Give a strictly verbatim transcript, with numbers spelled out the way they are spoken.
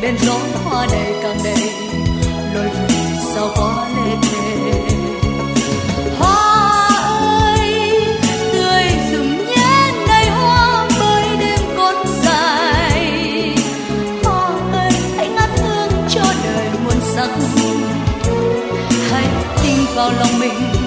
đèn gió hoa đầy càng đầy lối về sao quá lê thề. Hoa ơi tươi rừng nhé này hoa bơi đêm còn dài. Hoa ơi hãy ngát hương cho đời muôn sắc, hãy tin vào lòng mình